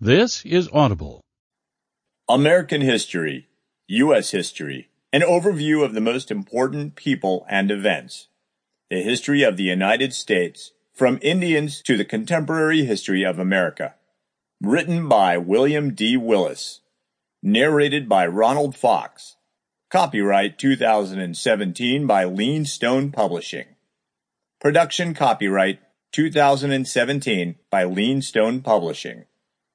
This is Audible. American History, U.S. History, an overview of the most important people and events. The history of the United States, from Indians to the contemporary history of America. Written by William D. Willis. Narrated by Ronald Fox. Copyright 2017 by Lean Stone Publishing. Production copyright 2017 by Lean Stone Publishing.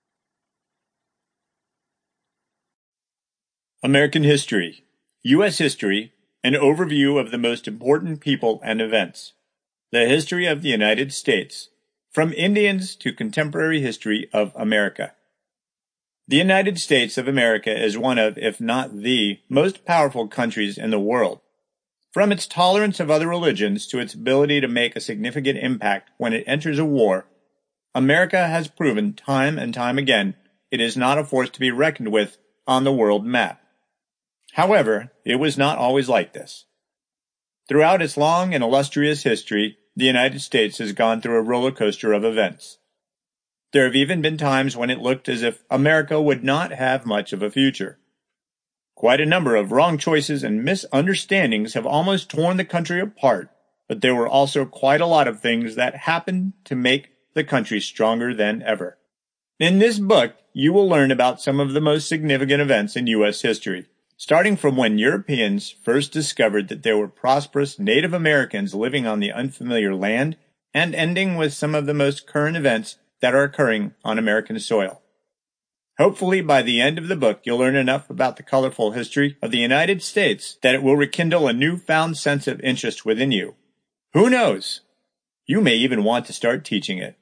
American History, U.S. History, an overview of the most important people and events. The history of the United States, from Indians to contemporary history of America. The United States of America is one of, if not the, most powerful countries in the world. From its tolerance of other religions to its ability to make a significant impact when it enters a war, America has proven time and time again it is not a force to be reckoned with on the world map. However, it was not always like this. Throughout its long and illustrious history, the United States has gone through a roller coaster of events. There have even been times when it looked as if America would not have much of a future. Quite a number of wrong choices and misunderstandings have almost torn the country apart, but there were also quite a lot of things that happened to make the country stronger than ever. In this book, you will learn about some of the most significant events in U.S. history, starting from when Europeans first discovered that there were prosperous Native Americans living on the unfamiliar land, and ending with some of the most current events that are occurring on American soil. Hopefully, by the end of the book, you'll learn enough about the colorful history of the United States that it will rekindle a newfound sense of interest within you. Who knows? You may even want to start teaching it.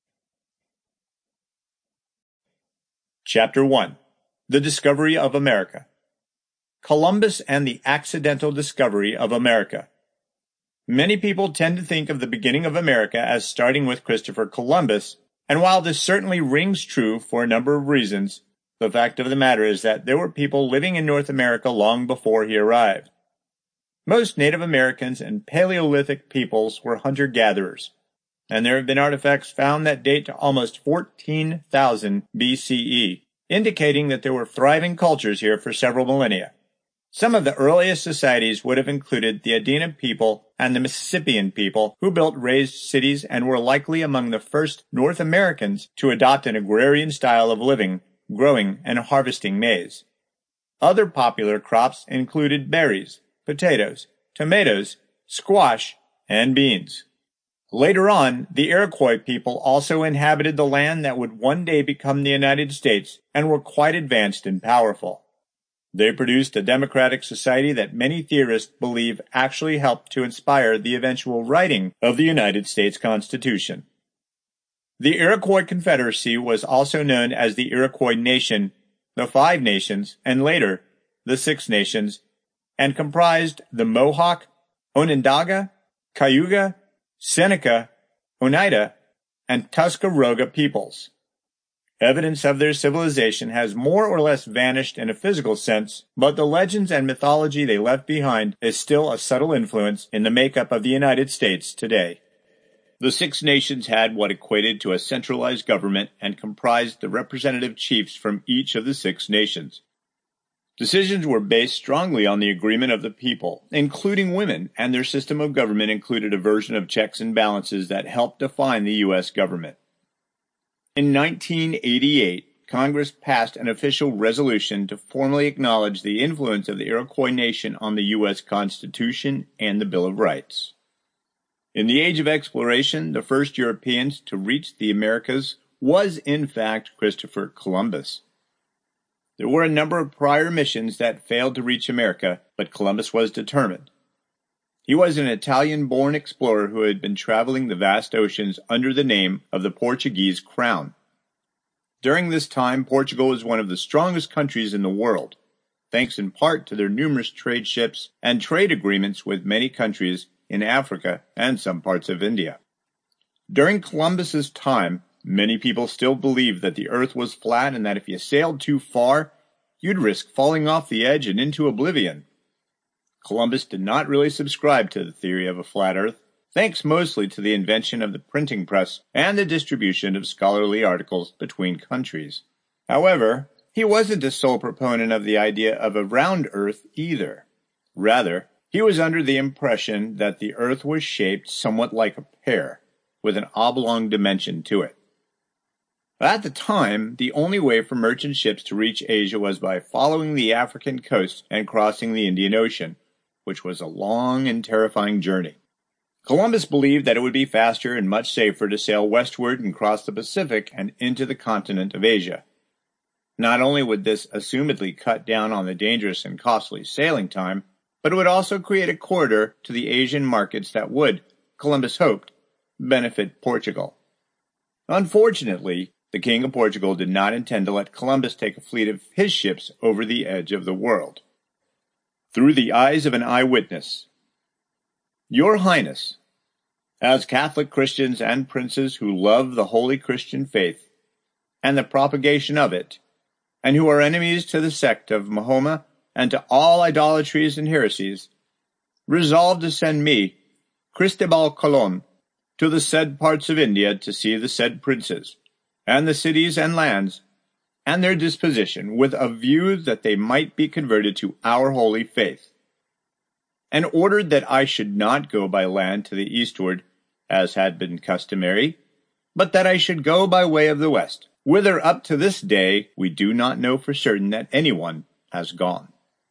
Chapter 1. The Discovery of America. Columbus and the Accidental Discovery of America. Many people tend to think of the beginning of America as starting with Christopher Columbus, and while this certainly rings true for a number of reasons, the fact of the matter is that there were people living in North America long before he arrived. Most Native Americans and Paleolithic peoples were hunter-gatherers, and there have been artifacts found that date to almost 14,000 BCE, indicating that there were thriving cultures here for several millennia. Some of the earliest societies would have included the Adena people and the Mississippian people, who built raised cities and were likely among the first North Americans to adopt an agrarian style of living, growing and harvesting maize. Other popular crops included berries, potatoes, tomatoes, squash, and beans. Later on, the Iroquois people also inhabited the land that would one day become the United States and were quite advanced and powerful. They produced a democratic society that many theorists believe actually helped to inspire the eventual writing of the United States Constitution. The Iroquois Confederacy was also known as the Iroquois Nation, the Five Nations, and later, the Six Nations, and comprised the Mohawk, Onondaga, Cayuga, Seneca, Oneida, and Tuscarora peoples. Evidence of their civilization has more or less vanished in a physical sense, but the legends and mythology they left behind is still a subtle influence in the makeup of the United States today. The Six Nations had what equated to a centralized government and comprised the representative chiefs from each of the Six Nations. Decisions were based strongly on the agreement of the people, including women, and their system of government included a version of checks and balances that helped define the U.S. government. In 1988, Congress passed an official resolution to formally acknowledge the influence of the Iroquois Nation on the U.S. Constitution and the Bill of Rights. In the age of exploration, the first Europeans to reach the Americas was, in fact, Christopher Columbus. There were a number of prior missions that failed to reach America, but Columbus was determined. He was an Italian-born explorer who had been traveling the vast oceans under the name of the Portuguese crown. During this time, Portugal was one of the strongest countries in the world, thanks in part to their numerous trade ships and trade agreements with many countries in Africa and some parts of India. During Columbus's time, many people still believed that the earth was flat and that if you sailed too far, you'd risk falling off the edge and into oblivion. Columbus did not really subscribe to the theory of a flat earth, thanks mostly to the invention of the printing press and the distribution of scholarly articles between countries. However, he wasn't the sole proponent of the idea of a round Earth either. Rather, he was under the impression that the Earth was shaped somewhat like a pear, with an oblong dimension to it. At the time, the only way for merchant ships to reach Asia was by following the African coast and crossing the Indian Ocean, which was a long and terrifying journey. Columbus believed that it would be faster and much safer to sail westward and cross the Pacific and into the continent of Asia. Not only would this assumedly cut down on the dangerous and costly sailing time, but it would also create a corridor to the Asian markets that would, Columbus hoped, benefit Portugal. Unfortunately, the King of Portugal did not intend to let Columbus take a fleet of his ships over the edge of the world. Through the eyes of an eyewitness. Your Highness, as Catholic Christians and princes who love the holy Christian faith and the propagation of it, and who are enemies to the sect of Mahoma and to all idolatries and heresies, resolve to send me, Cristobal Colon, to the said parts of India to see the said princes, and the cities and lands, and their disposition, with a view that they might be converted to our holy faith, and ordered that I should not go by land to the eastward, as had been customary, but that I should go by way of the west, whither up to this day we do not know for certain that anyone has gone.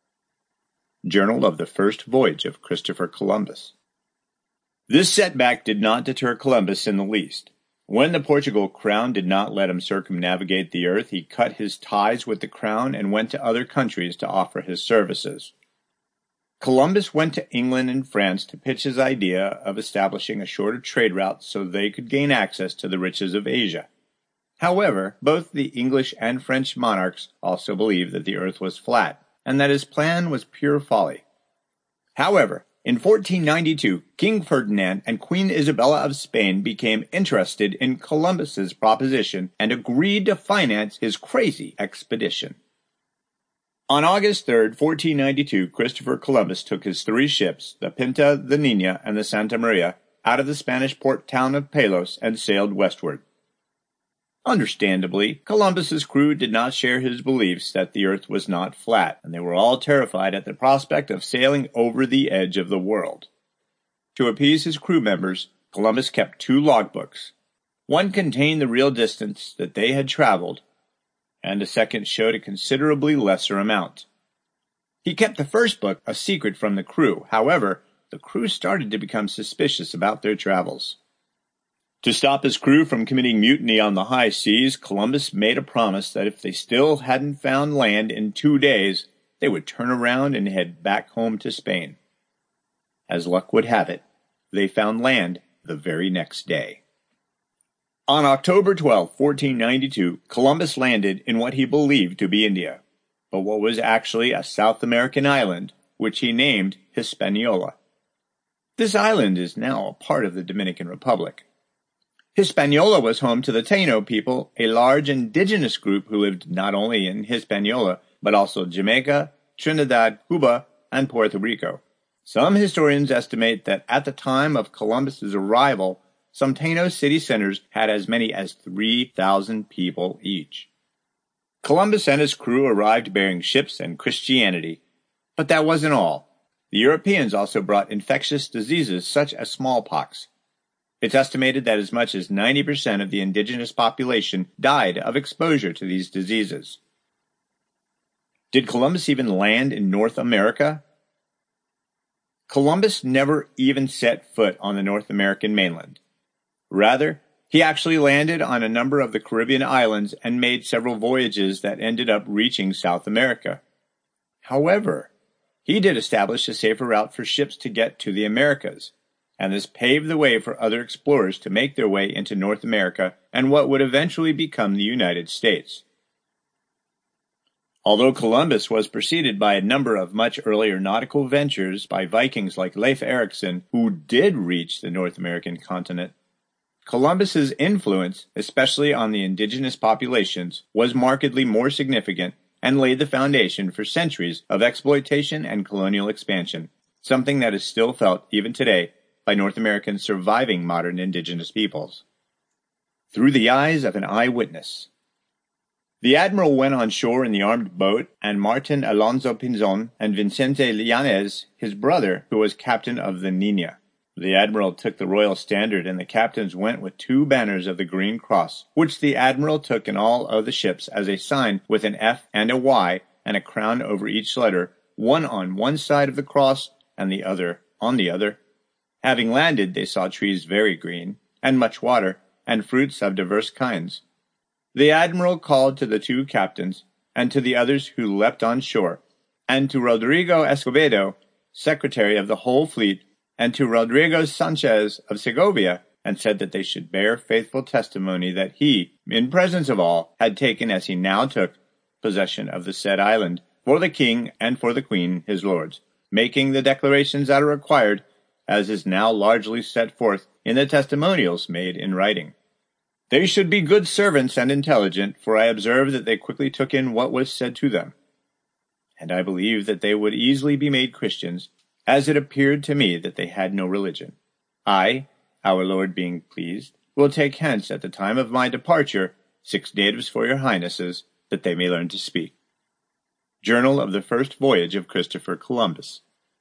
Journal of the First Voyage of Christopher Columbus. This setback did not deter Columbus in the least. When the Portugal crown did not let him circumnavigate the earth, he cut his ties with the crown and went to other countries to offer his services. Columbus went to England and France to pitch his idea of establishing a shorter trade route so they could gain access to the riches of Asia. However, both the English and French monarchs also believed that the earth was flat, and that his plan was pure folly. However, in 1492, King Ferdinand and Queen Isabella of Spain became interested in Columbus's proposition and agreed to finance his crazy expedition. On August 3, 1492, Christopher Columbus took his 3 ships, the Pinta, the Nina, and the Santa Maria, out of the Spanish port town of Palos and sailed westward. Understandably, Columbus's crew did not share his beliefs that the earth was not flat, and they were all terrified at the prospect of sailing over the edge of the world. To appease his crew members, Columbus kept 2 logbooks. One contained the real distance that they had traveled, and a second showed a considerably lesser amount. He kept the first book a secret from the crew. However, the crew started to become suspicious about their travels. To stop his crew from committing mutiny on the high seas, Columbus made a promise that if they still hadn't found land in 2 days, they would turn around and head back home to Spain. As luck would have it, they found land the very next day. On October 12, 1492, Columbus landed in what he believed to be India, but what was actually a South American island, which he named Hispaniola. This island is now a part of the Dominican Republic. Hispaniola was home to the Taino people, a large indigenous group who lived not only in Hispaniola, but also Jamaica, Trinidad, Cuba, and Puerto Rico. Some historians estimate that at the time of Columbus's arrival, some Taino city centers had as many as 3,000 people each. Columbus and his crew arrived bearing ships and Christianity, but that wasn't all. The Europeans also brought infectious diseases such as smallpox. It's estimated that as much as 90% of the indigenous population died of exposure to these diseases. Did Columbus even land in North America? Columbus never even set foot on the North American mainland. Rather, he actually landed on a number of the Caribbean islands and made several voyages that ended up reaching South America. However, he did establish a safer route for ships to get to the Americas, and this paved the way for other explorers to make their way into North America and what would eventually become the United States. Although Columbus was preceded by a number of much earlier nautical ventures by Vikings like Leif Erikson, who did reach the North American continent, Columbus's influence, especially on the indigenous populations, was markedly more significant and laid the foundation for centuries of exploitation and colonial expansion, something that is still felt even today by North American surviving modern indigenous peoples. Through the eyes of an eyewitness. The admiral went on shore in the armed boat, and Martin Alonso Pinzon and Vicente Llanes, his brother, who was captain of the Nina. The admiral took the royal standard, and the captains went with 2 banners of the Green Cross, which the admiral took in all of the ships as a sign with an F and a Y and a crown over each letter, one on one side of the cross and the other on the other. Having landed, they saw trees very green, and much water, and fruits of diverse kinds. The admiral called to the 2 captains, and to the others who leapt on shore, and to Rodrigo Escobedo, secretary of the whole fleet, and to Rodrigo Sanchez of Segovia, and said that they should bear faithful testimony that he, in presence of all, had taken, as he now took, possession of the said island, for the king and for the queen his lords, making the declarations that are required, as is now largely set forth in the testimonials made in writing. They should be good servants and intelligent, for I observed that they quickly took in what was said to them. And I believe that they would easily be made Christians, as it appeared to me that they had no religion. I, our Lord being pleased, will take hence at the time of my departure 6 natives for your highnesses, that they may learn to speak. Journal of the First Voyage of Christopher Columbus.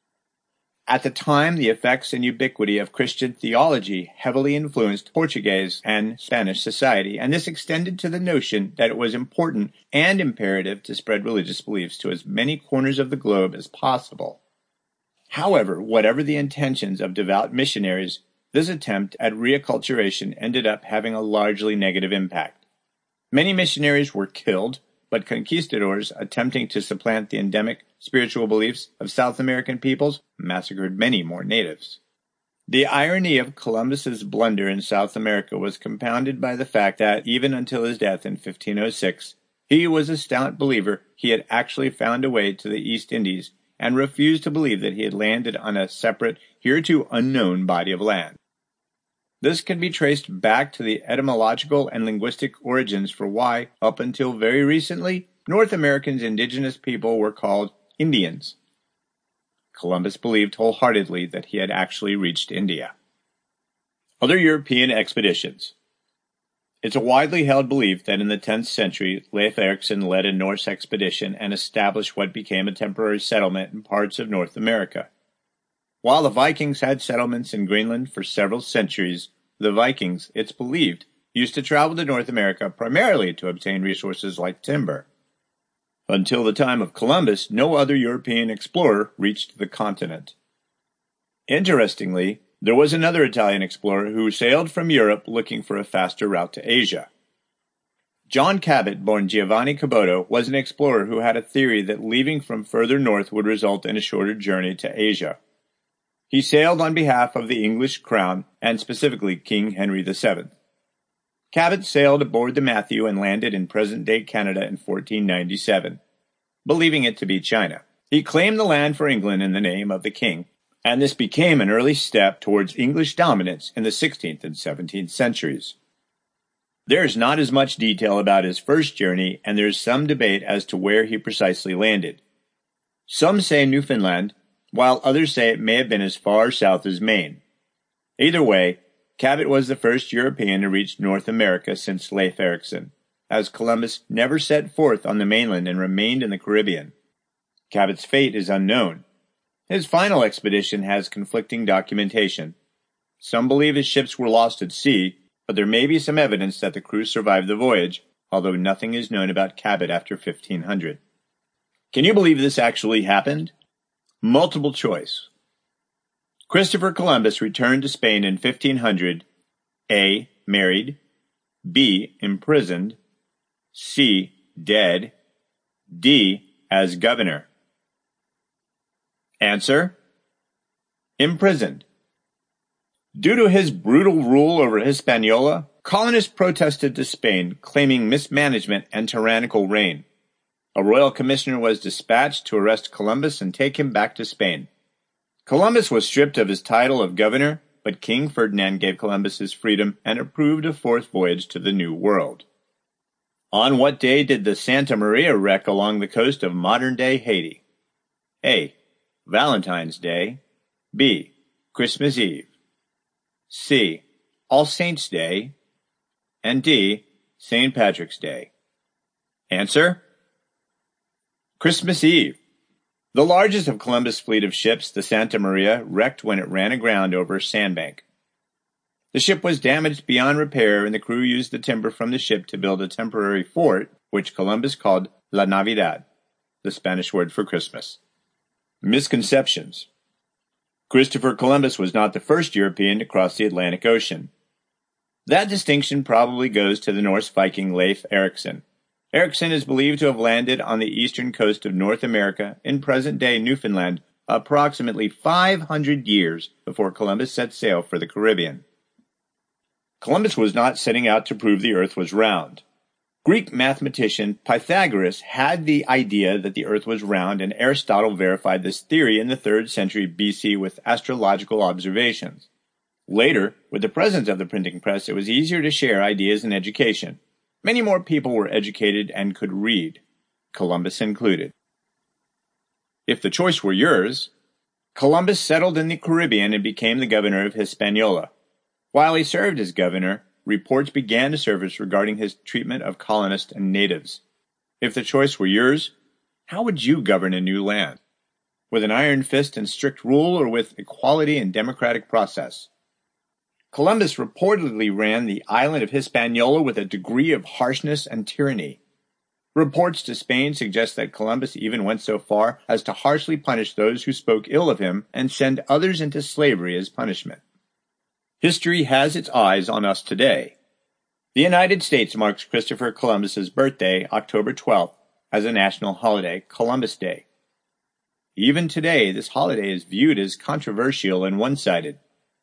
At the time, the effects and ubiquity of Christian theology heavily influenced Portuguese and Spanish society, and this extended to the notion that it was important and imperative to spread religious beliefs to as many corners of the globe as possible. However, whatever the intentions of devout missionaries, this attempt at reacculturation ended up having a largely negative impact. Many missionaries were killed, but conquistadors attempting to supplant the endemic spiritual beliefs of South American peoples massacred many more natives. The irony of Columbus's blunder in South America was compounded by the fact that, even until his death in 1506, he was a stout believer he had actually found a way to the East Indies and refused to believe that he had landed on a separate, hereto unknown body of land. This can be traced back to the etymological and linguistic origins for why, up until very recently, North America's indigenous people were called Indians. Columbus believed wholeheartedly that he had actually reached India. Other European expeditions. It's a widely held belief that in the 10th century, Leif Erikson led a Norse expedition and established what became a temporary settlement in parts of North America. While the Vikings had settlements in Greenland for several centuries, the Vikings, it's believed, used to travel to North America primarily to obtain resources like timber. Until the time of Columbus, no other European explorer reached the continent. Interestingly, there was another Italian explorer who sailed from Europe looking for a faster route to Asia. John Cabot, born Giovanni Caboto, was an explorer who had a theory that leaving from further north would result in a shorter journey to Asia. He sailed on behalf of the English crown, and specifically King Henry VII. Cabot sailed aboard the Matthew and landed in present-day Canada in 1497, believing it to be China. He claimed the land for England in the name of the king, and this became an early step towards English dominance in the 16th and 17th centuries. There is not as much detail about his first journey, and there is some debate as to where he precisely landed. Some say Newfoundland, while others say it may have been as far south as Maine. Either way, Cabot was the first European to reach North America since Leif Erikson, as Columbus never set forth on the mainland and remained in the Caribbean. Cabot's fate is unknown. His final expedition has conflicting documentation. Some believe his ships were lost at sea, but there may be some evidence that the crew survived the voyage, although nothing is known about Cabot after 1500. Can you believe this actually happened? Multiple choice. Christopher Columbus returned to Spain in 1500, A. Married, B. Imprisoned, C. Dead, D. As governor. Answer: imprisoned. Due to his brutal rule over Hispaniola, colonists protested to Spain, claiming mismanagement and tyrannical reign. A royal commissioner was dispatched to arrest Columbus and take him back to Spain. Columbus was stripped of his title of governor, but King Ferdinand gave Columbus his freedom and approved a fourth voyage to the New World. On what day did the Santa Maria wreck along the coast of modern-day Haiti? A. Valentine's Day, B. Christmas Eve, C. All Saints' Day, and D. St. Patrick's Day. Answer: Christmas Eve. The largest of Columbus' fleet of ships, the Santa Maria, wrecked when it ran aground over a sandbank. The ship was damaged beyond repair, and the crew used the timber from the ship to build a temporary fort, which Columbus called La Navidad, the Spanish word for Christmas. Misconceptions. Christopher Columbus was not the first European to cross the Atlantic Ocean. That distinction probably goes to the Norse Viking Leif Erikson. Erikson is believed to have landed on the eastern coast of North America in present-day Newfoundland approximately 500 years before Columbus set sail for the Caribbean. Columbus was not setting out to prove the earth was round. Greek mathematician Pythagoras had the idea that the earth was round, and Aristotle verified this theory in the 3rd century BC with astrological observations. Later, with the presence of the printing press, it was easier to share ideas in education. Many more people were educated and could read, Columbus included. If the choice were yours, Columbus settled in the Caribbean and became the governor of Hispaniola. While he served as governor, reports began to surface regarding his treatment of colonists and natives. If the choice were yours, how would you govern a new land? With an iron fist and strict rule, or with equality and democratic process? Columbus reportedly ran the island of Hispaniola with a degree of harshness and tyranny. Reports to Spain suggest that Columbus even went so far as to harshly punish those who spoke ill of him and send others into slavery as punishment. History has its eyes on us today. The United States marks Christopher Columbus's birthday, October 12th, as a national holiday, Columbus Day. Even today, this holiday is viewed as controversial and one-sided.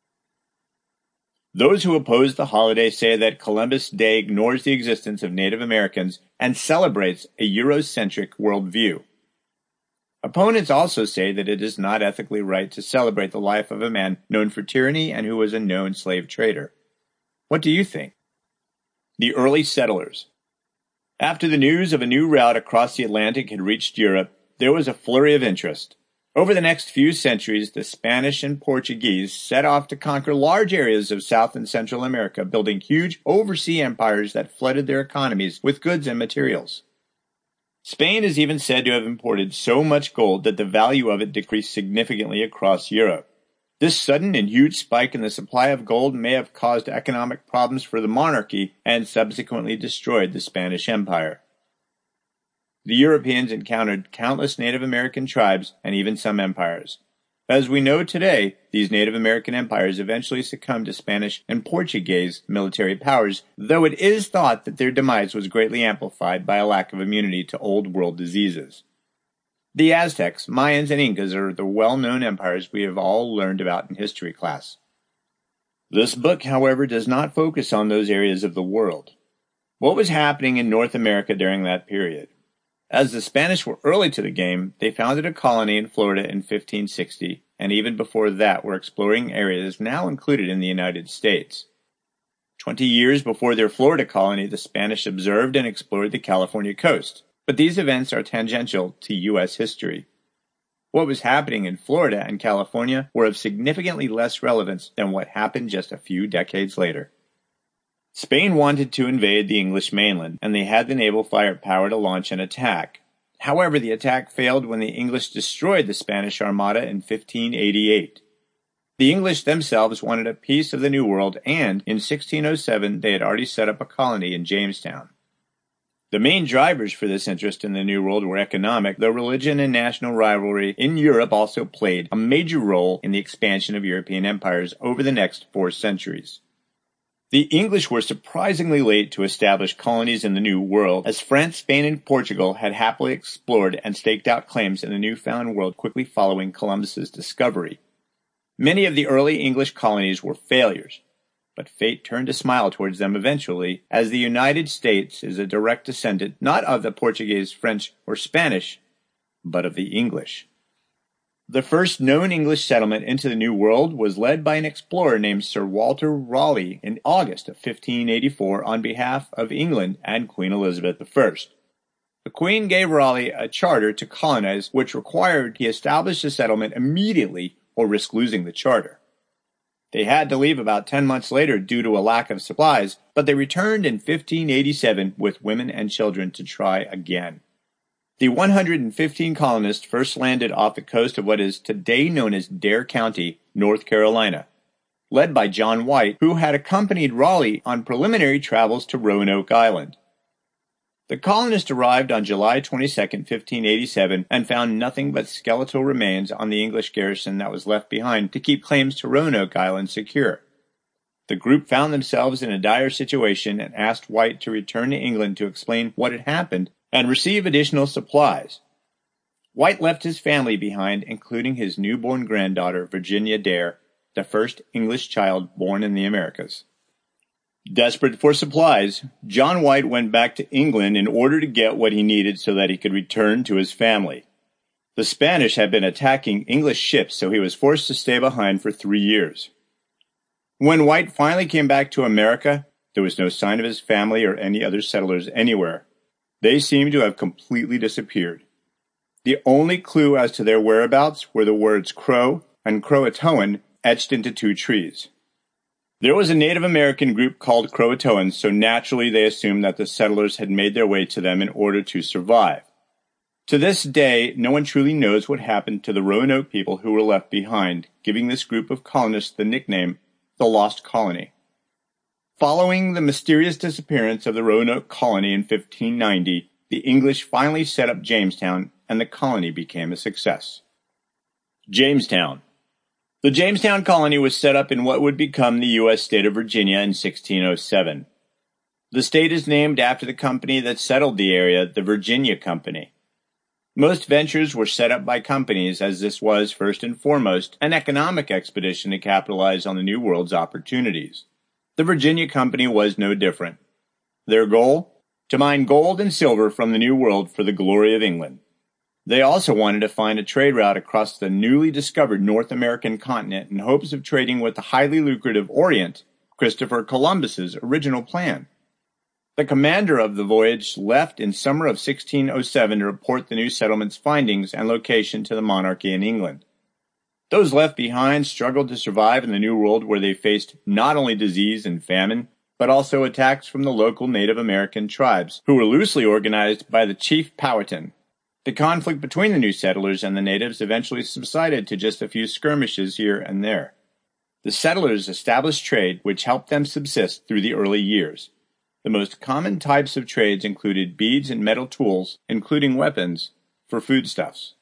Those who oppose the holiday say that Columbus Day ignores the existence of Native Americans and celebrates a Eurocentric worldview. Opponents also say that it is not ethically right to celebrate the life of a man known for tyranny and who was a known slave trader. What do you think? The early settlers. After the news of a new route across the Atlantic had reached Europe, there was a flurry of interest. Over the next few centuries, the Spanish and Portuguese set off to conquer large areas of South and Central America, building huge overseas empires that flooded their economies with goods and materials. Spain is even said to have imported so much gold that the value of it decreased significantly across Europe. This sudden and huge spike in the supply of gold may have caused economic problems for the monarchy and subsequently destroyed the Spanish Empire. The Europeans encountered countless Native American tribes and even some empires. As we know today, these Native American empires eventually succumbed to Spanish and Portuguese military powers, though it is thought that their demise was greatly amplified by a lack of immunity to old world diseases. The Aztecs, Mayans, and Incas are the well-known empires we have all learned about in history class. This book, however, does not focus on those areas of the world. What was happening in North America during that period? As the Spanish were early to the game, they founded a colony in Florida in 1560, and even before that were exploring areas now included in the United States. 20 years before their Florida colony, the Spanish observed and explored the California coast, but these events are tangential to U.S. history. What was happening in Florida and California were of significantly less relevance than what happened just a few decades later. Spain wanted to invade the English mainland, and they had the naval firepower to launch an attack. However, the attack failed when the English destroyed the Spanish Armada in 1588. The English themselves wanted a piece of the New World, and in 1607 they had already set up a colony in Jamestown. The main drivers for this interest in the New World were economic, though religion and national rivalry in Europe also played a major role in the expansion of European empires over the next 4 centuries. The English were surprisingly late to establish colonies in the New World, as France, Spain, and Portugal had happily explored and staked out claims in the newfound world quickly following Columbus's discovery. Many of the early English colonies were failures, but fate turned a smile towards them eventually, as the United States is a direct descendant not of the Portuguese, French, or Spanish, but of the English. The first known English settlement into the New World was led by an explorer named Sir Walter Raleigh in August of 1584 on behalf of England and Queen Elizabeth I. The Queen gave Raleigh a charter to colonize, which required he establish a settlement immediately or risk losing the charter. They had to leave about 10 months later due to a lack of supplies, but they returned in 1587 with women and children to try again. The 115 colonists first landed off the coast of what is today known as Dare County, North Carolina, led by John White, who had accompanied Raleigh on preliminary travels to Roanoke Island. The colonists arrived on July 22, 1587, and found nothing but skeletal remains on the English garrison that was left behind to keep claims to Roanoke Island secure. The group found themselves in a dire situation and asked White to return to England to explain what had happened and receive additional supplies. White left his family behind, including his newborn granddaughter, Virginia Dare, the first English child born in the Americas. Desperate for supplies, John White went back to England in order to get what he needed so that he could return to his family. The Spanish had been attacking English ships, so he was forced to stay behind for 3 years. When White finally came back to America, there was no sign of his family or any other settlers anywhere. They seemed to have completely disappeared. The only clue as to their whereabouts were the words Crow and Croatoan etched into 2 trees. There was a Native American group called Croatoans, so naturally they assumed that the settlers had made their way to them in order to survive. To this day, no one truly knows what happened to the Roanoke people who were left behind, giving this group of colonists the nickname the Lost Colony. Following the mysterious disappearance of the Roanoke colony in 1590, the English finally set up Jamestown, and the colony became a success. Jamestown. The Jamestown colony was set up in what would become the U.S. state of Virginia in 1607. The state is named after the company that settled the area, the Virginia Company. Most ventures were set up by companies, as this was, first and foremost, an economic expedition to capitalize on the New World's opportunities. The Virginia Company was no different. Their goal? To mine gold and silver from the New World for the glory of England. They also wanted to find a trade route across the newly discovered North American continent in hopes of trading with the highly lucrative Orient, Christopher Columbus's original plan. The commander of the voyage left in summer of 1607 to report the new settlement's findings and location to the monarchy in England. Those left behind struggled to survive in the New World, where they faced not only disease and famine, but also attacks from the local Native American tribes, who were loosely organized by the Chief Powhatan. The conflict between the new settlers and the natives eventually subsided to just a few skirmishes here and there. The settlers established trade, which helped them subsist through the early years. The most common types of trades included beads and metal tools, including weapons, for foodstuffs.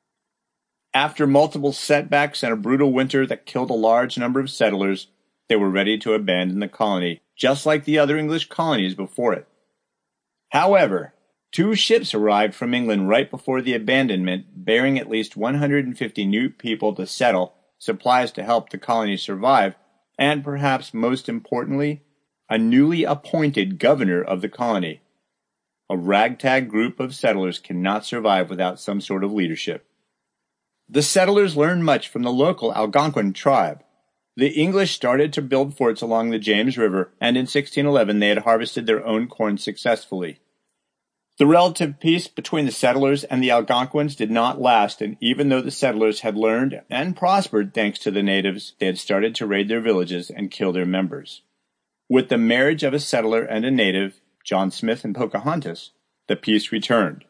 After multiple setbacks and a brutal winter that killed a large number of settlers, they were ready to abandon the colony, just like the other English colonies before it. However, 2 ships arrived from England right before the abandonment, bearing at least 150 new people to settle, supplies to help the colony survive, and perhaps most importantly, a newly appointed governor of the colony. A ragtag group of settlers cannot survive without some sort of leadership. The settlers learned much from the local Algonquin tribe. The English started to build forts along the James River, and in 1611 they had harvested their own corn successfully. The relative peace between the settlers and the Algonquins did not last, and even though the settlers had learned and prospered thanks to the natives, they had started to raid their villages and kill their members. With the marriage of a settler and a native, John Smith and Pocahontas, the peace returned.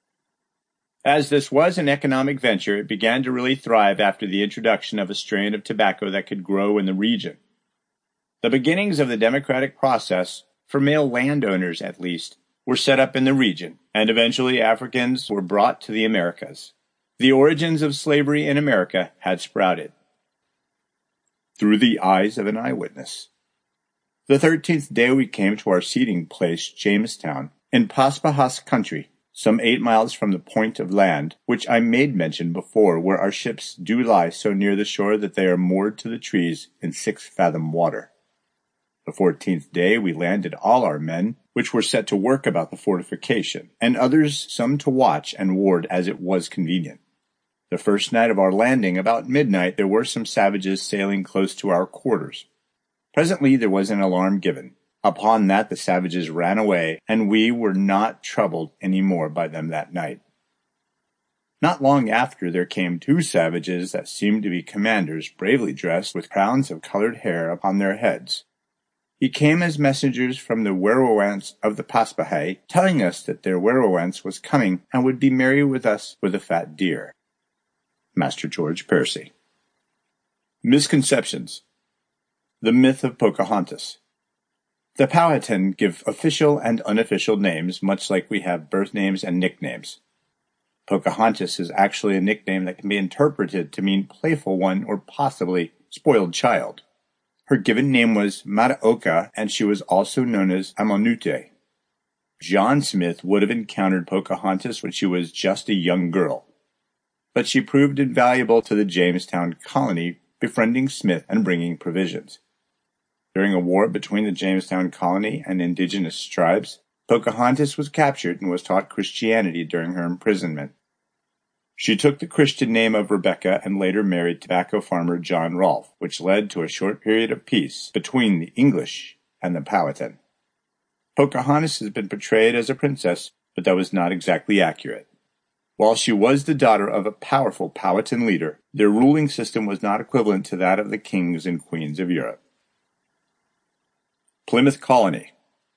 As this was an economic venture, it began to really thrive after the introduction of a strain of tobacco that could grow in the region. The beginnings of the democratic process, for male landowners at least, were set up in the region, and eventually Africans were brought to the Americas. The origins of slavery in America had sprouted. Through the eyes of an eyewitness. The 13th day we came to our seating place, Jamestown, in Paspahegh country, some 8 miles from the point of land, which I made mention before, where our ships do lie so near the shore that they are moored to the trees in 6-fathom water. The 14th day we landed all our men, which were set to work about the fortification, and others some to watch and ward as it was convenient. The first night of our landing, about midnight, there were some savages sailing close to our quarters. Presently there was an alarm given. Upon that the savages ran away, and we were not troubled any more by them that night. Not long after there came two savages that seemed to be commanders, bravely dressed, with crowns of colored hair upon their heads. He came as messengers from the werowance of the Paspahegh, telling us that their werowance was coming and would be merry with us with a fat deer. Master George Percy. Misconceptions. The myth of Pocahontas. The Powhatan give official and unofficial names, much like we have birth names and nicknames. Pocahontas is actually a nickname that can be interpreted to mean playful one or possibly spoiled child. Her given name was Mataoka, and she was also known as Amonute. John Smith would have encountered Pocahontas when she was just a young girl, but she proved invaluable to the Jamestown colony, befriending Smith and bringing provisions. During a war between the Jamestown colony and indigenous tribes, Pocahontas was captured and was taught Christianity during her imprisonment. She took the Christian name of Rebecca and later married tobacco farmer John Rolfe, which led to a short period of peace between the English and the Powhatan. Pocahontas has been portrayed as a princess, but that was not exactly accurate. While she was the daughter of a powerful Powhatan leader, their ruling system was not equivalent to that of the kings and queens of Europe. Plymouth Colony.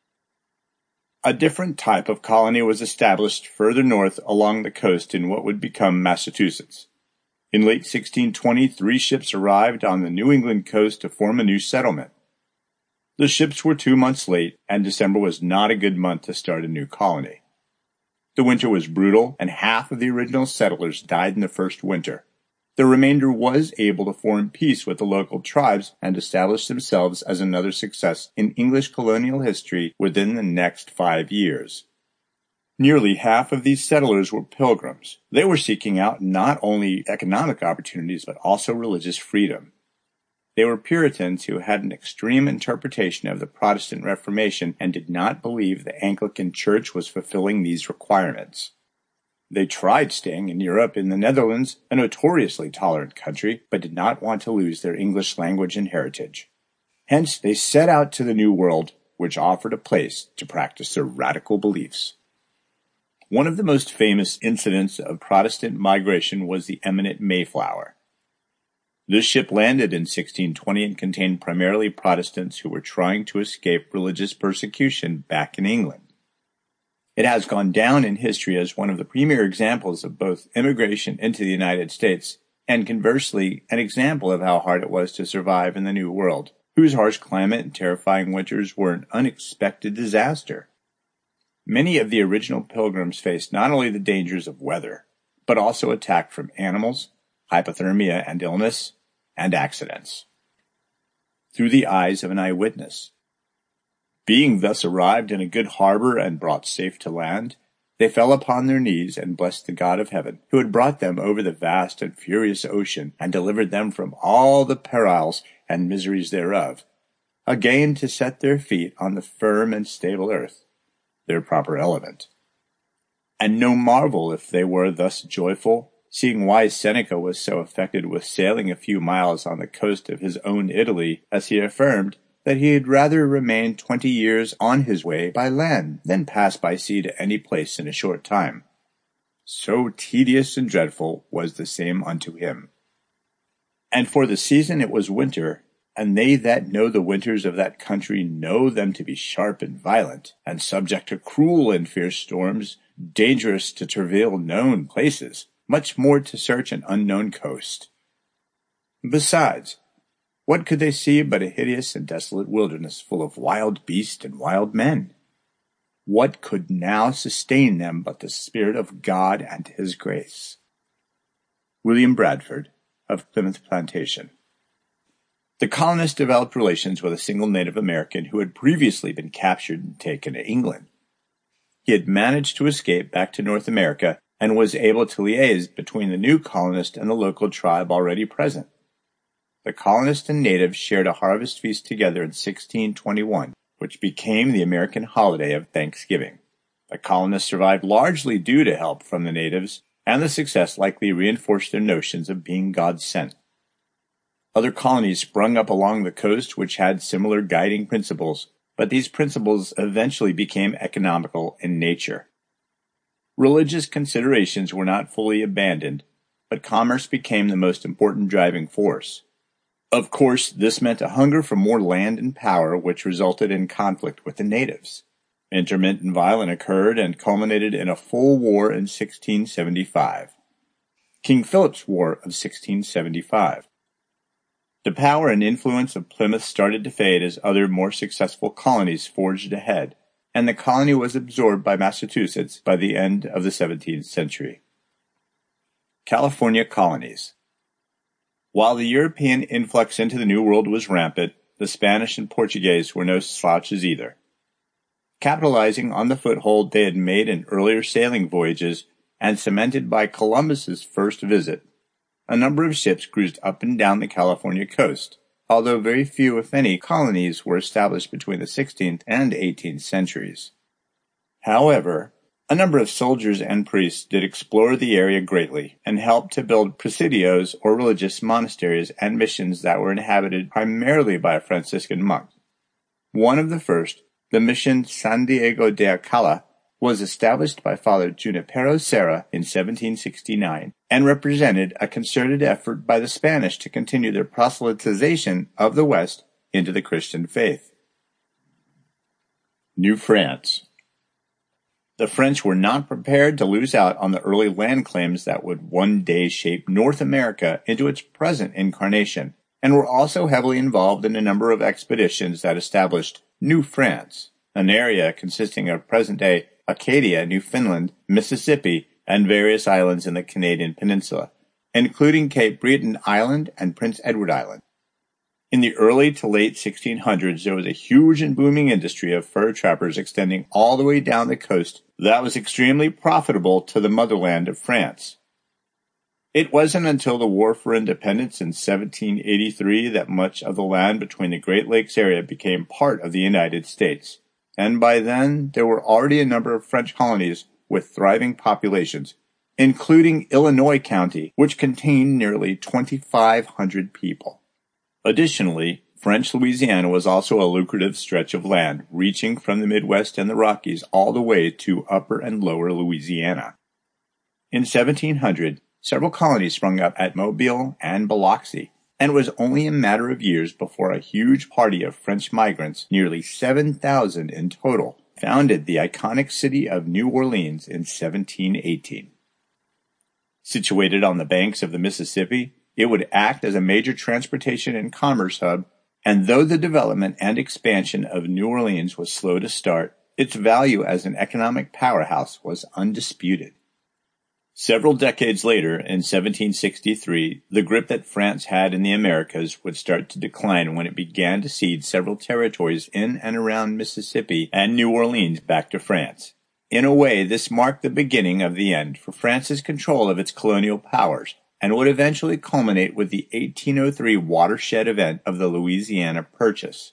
A different type of colony was established further north along the coast in what would become Massachusetts. In late 1620, 3 ships arrived on the New England coast to form a new settlement. The ships were 2 months late, and December was not a good month to start a new colony. The winter was brutal, and half of the original settlers died in the first winter. The remainder was able to form peace with the local tribes and establish themselves as another success in English colonial history within the next 5 years. Nearly half of these settlers were pilgrims. They were seeking out not only economic opportunities but also religious freedom. They were Puritans who had an extreme interpretation of the Protestant Reformation and did not believe the Anglican Church was fulfilling these requirements. They tried staying in Europe in the Netherlands, a notoriously tolerant country, but did not want to lose their English language and heritage. Hence, they set out to the New World, which offered a place to practice their radical beliefs. One of the most famous incidents of Protestant migration was the eminent Mayflower. This ship landed in 1620 and contained primarily Protestants who were trying to escape religious persecution back in England. It has gone down in history as one of the premier examples of both immigration into the United States and, conversely, an example of how hard it was to survive in the New World, whose harsh climate and terrifying winters were an unexpected disaster. Many of the original pilgrims faced not only the dangers of weather, but also attack from animals, hypothermia and illness, and accidents. Through the eyes of an eyewitness. Being thus arrived in a good harbor and brought safe to land, they fell upon their knees and blessed the God of heaven, who had brought them over the vast and furious ocean and delivered them from all the perils and miseries thereof, again to set their feet on the firm and stable earth, their proper element. And no marvel if they were thus joyful, seeing wise Seneca was so affected with sailing a few miles on the coast of his own Italy, as he affirmed, that he had rather remain 20 years on his way by land than pass by sea to any place in a short time. So tedious and dreadful was the same unto him. And for the season it was winter, and they that know the winters of that country know them to be sharp and violent, and subject to cruel and fierce storms, dangerous to travail known places, much more to search an unknown coast. Besides, what could they see but a hideous and desolate wilderness full of wild beasts and wild men? What could now sustain them but the Spirit of God and His grace? William Bradford, of Plymouth Plantation. The colonists developed relations with a single Native American who had previously been captured and taken to England. He had managed to escape back to North America and was able to liaise between the new colonist and the local tribe already present. The colonists and natives shared a harvest feast together in 1621, which became the American holiday of Thanksgiving. The colonists survived largely due to help from the natives, and the success likely reinforced their notions of being God's sent. Other colonies sprung up along the coast which had similar guiding principles, but these principles eventually became economical in nature. Religious considerations were not fully abandoned, but commerce became the most important driving force. Of course, this meant a hunger for more land and power, which resulted in conflict with the natives. Intermittent violence occurred and culminated in a full war in 1675. King Philip's War of 1675. The power and influence of Plymouth started to fade as other more successful colonies forged ahead, and the colony was absorbed by Massachusetts by the end of the 17th century. California colonies. While the European influx into the New World was rampant, the Spanish and Portuguese were no slouches either. Capitalizing on the foothold they had made in earlier sailing voyages and cemented by Columbus's first visit, a number of ships cruised up and down the California coast, although very few, if any, colonies were established between the 16th and 18th centuries. However, a number of soldiers and priests did explore the area greatly and helped to build presidios or religious monasteries and missions that were inhabited primarily by Franciscan monks. One of the first, the mission San Diego de Alcala, was established by Father Junipero Serra in 1769 and represented a concerted effort by the Spanish to continue their proselytization of the West into the Christian faith. New France. The French were not prepared to lose out on the early land claims that would one day shape North America into its present incarnation, and were also heavily involved in a number of expeditions that established New France, an area consisting of present-day Acadia, Newfoundland, Mississippi, and various islands in the Canadian peninsula, including Cape Breton Island and Prince Edward Island. In the early to late 1600s, there was a huge and booming industry of fur trappers extending all the way down the coast that was extremely profitable to the motherland of France. It wasn't until the War for Independence in 1783 that much of the land between the Great Lakes area became part of the United States, and by then there were already a number of French colonies with thriving populations, including Illinois County, which contained nearly 2,500 people. Additionally, French Louisiana was also a lucrative stretch of land, reaching from the Midwest and the Rockies all the way to Upper and Lower Louisiana. In 1700, several colonies sprung up at Mobile and Biloxi, and it was only a matter of years before a huge party of French migrants, nearly 7,000 in total, founded the iconic city of New Orleans in 1718. Situated on the banks of the Mississippi, it would act as a major transportation and commerce hub, and though the development and expansion of New Orleans was slow to start, its value as an economic powerhouse was undisputed. Several decades later, in 1763, the grip that France had in the Americas would start to decline when it began to cede several territories in and around Mississippi and New Orleans back to France. In a way, this marked the beginning of the end for France's control of its colonial powers, and would eventually culminate with the 1803 watershed event of the Louisiana Purchase.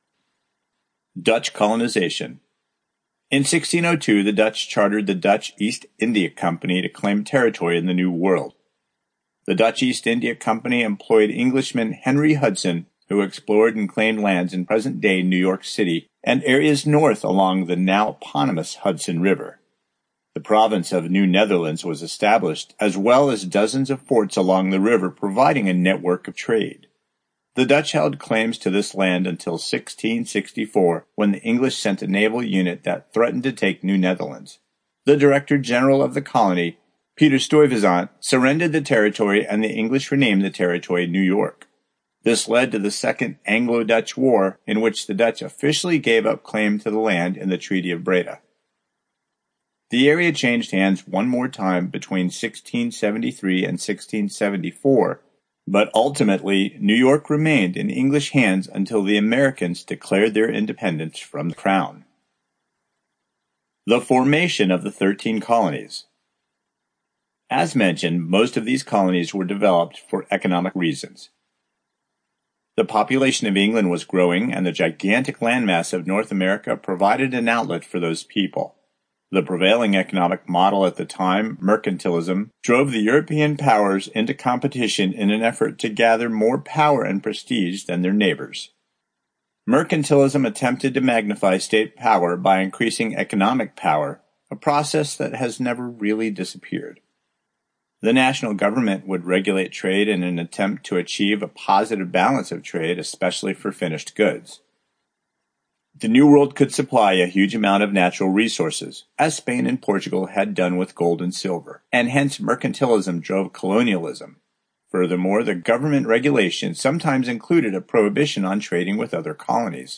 Dutch colonization. In 1602, the Dutch chartered the Dutch East India Company to claim territory in the New World. The Dutch East India Company employed Englishman Henry Hudson, who explored and claimed lands in present-day New York City and areas north along the now eponymous Hudson River. The province of New Netherlands was established, as well as dozens of forts along the river providing a network of trade. The Dutch held claims to this land until 1664, when the English sent a naval unit that threatened to take New Netherlands. The Director General of the colony, Peter Stuyvesant, surrendered the territory, and the English renamed the territory New York. This led to the Second Anglo-Dutch War, in which the Dutch officially gave up claim to the land in the Treaty of Breda. The area changed hands one more time between 1673 and 1674, but ultimately New York remained in English hands until the Americans declared their independence from the Crown. The formation of the 13 colonies. As mentioned, most of these colonies were developed for economic reasons. The population of England was growing, and the gigantic landmass of North America provided an outlet for those people. The prevailing economic model at the time, mercantilism, drove the European powers into competition in an effort to gather more power and prestige than their neighbors. Mercantilism attempted to magnify state power by increasing economic power, a process that has never really disappeared. The national government would regulate trade in an attempt to achieve a positive balance of trade, especially for finished goods. The New World could supply a huge amount of natural resources, as Spain and Portugal had done with gold and silver, and hence mercantilism drove colonialism. Furthermore, the government regulation sometimes included a prohibition on trading with other colonies.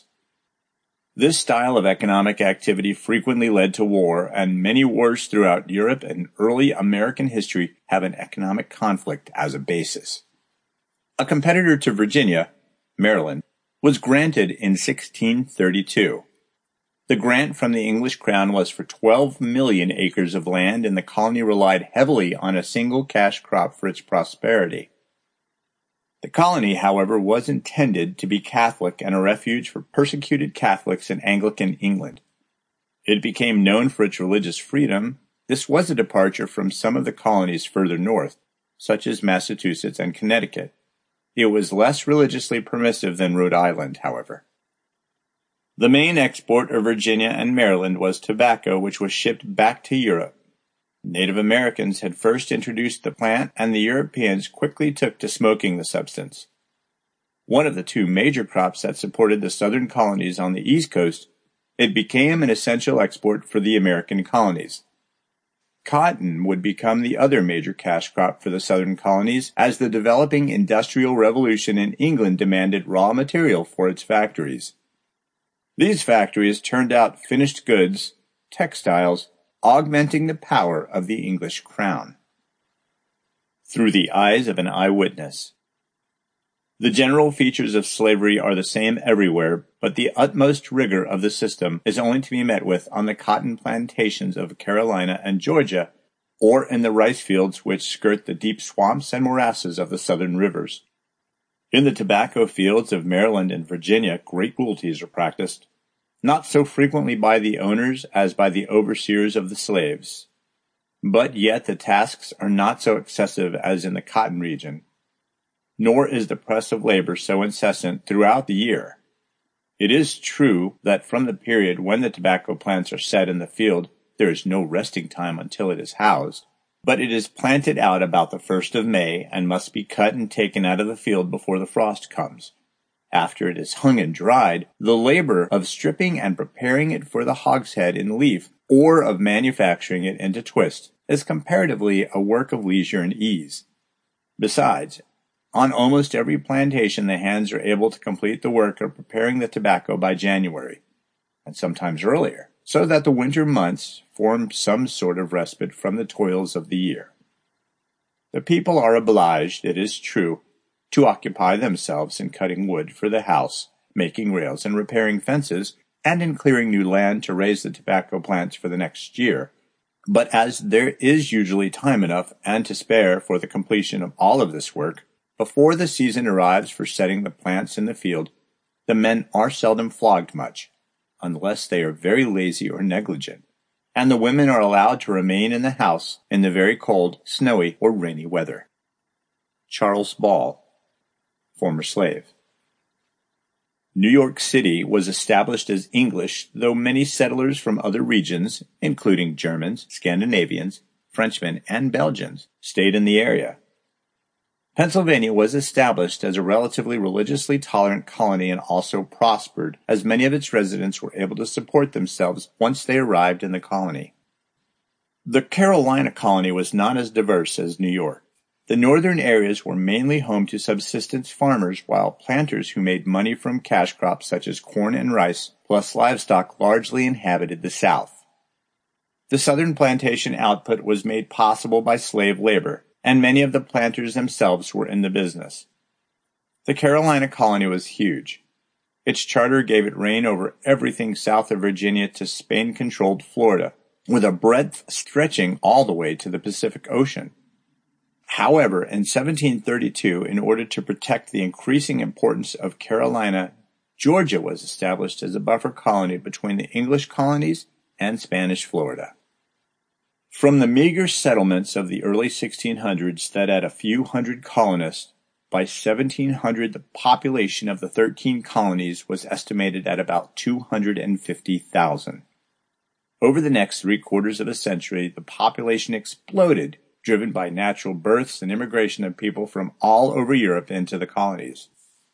This style of economic activity frequently led to war, and many wars throughout Europe and early American history have an economic conflict as a basis. A competitor to Virginia, Maryland, was granted in 1632. The grant from the English crown was for 12 million acres of land, and the colony relied heavily on a single cash crop for its prosperity. The colony, however, was intended to be Catholic and a refuge for persecuted Catholics in Anglican England. It became known for its religious freedom. This was a departure from some of the colonies further north, such as Massachusetts and Connecticut. It was less religiously permissive than Rhode Island, however. The main export of Virginia and Maryland was tobacco, which was shipped back to Europe. Native Americans had first introduced the plant, and the Europeans quickly took to smoking the substance. One of the two major crops that supported the southern colonies on the East Coast, it became an essential export for the American colonies. Cotton would become the other major cash crop for the southern colonies, as the developing Industrial Revolution in England demanded raw material for its factories. These factories turned out finished goods, textiles, augmenting the power of the English crown. Through the eyes of an eyewitness. The general features of slavery are the same everywhere, but the utmost rigor of the system is only to be met with on the cotton plantations of Carolina and Georgia, or in the rice fields which skirt the deep swamps and morasses of the southern rivers. In the tobacco fields of Maryland and Virginia, great cruelties are practiced, not so frequently by the owners as by the overseers of the slaves. But yet the tasks are not so excessive as in the cotton region, nor is the press of labor so incessant throughout the year. It is true that from the period when the tobacco plants are set in the field, there is no resting time until it is housed, but it is planted out about the 1st of May and must be cut and taken out of the field before the frost comes. After it is hung and dried, the labor of stripping and preparing it for the hogshead in leaf, or of manufacturing it into twist, is comparatively a work of leisure and ease. Besides, on almost every plantation the hands are able to complete the work of preparing the tobacco by January, and sometimes earlier, so that the winter months form some sort of respite from the toils of the year. The people are obliged, it is true, to occupy themselves in cutting wood for the house, making rails and repairing fences, and in clearing new land to raise the tobacco plants for the next year. But as there is usually time enough and to spare for the completion of all of this work, before the season arrives for setting the plants in the field, the men are seldom flogged much, unless they are very lazy or negligent, and the women are allowed to remain in the house in the very cold, snowy, or rainy weather. Charles Ball, former slave. New York City was established as English, though many settlers from other regions, including Germans, Scandinavians, Frenchmen, and Belgians, stayed in the area. Pennsylvania was established as a relatively religiously tolerant colony and also prospered, as many of its residents were able to support themselves once they arrived in the colony. The Carolina colony was not as diverse as New York. The northern areas were mainly home to subsistence farmers, while planters who made money from cash crops such as corn and rice, plus livestock, largely inhabited the South. The southern plantation output was made possible by slave labor, and many of the planters themselves were in the business. The Carolina colony was huge. Its charter gave it reign over everything south of Virginia to Spain-controlled Florida, with a breadth stretching all the way to the Pacific Ocean. However, in 1732, in order to protect the increasing importance of Carolina, Georgia was established as a buffer colony between the English colonies and Spanish Florida. From the meager settlements of the early 1600s that had a few hundred colonists, by 1700 the population of the 13 colonies was estimated at about 250,000. Over the next 3/4 of a century, the population exploded, driven by natural births and immigration of people from all over Europe into the colonies.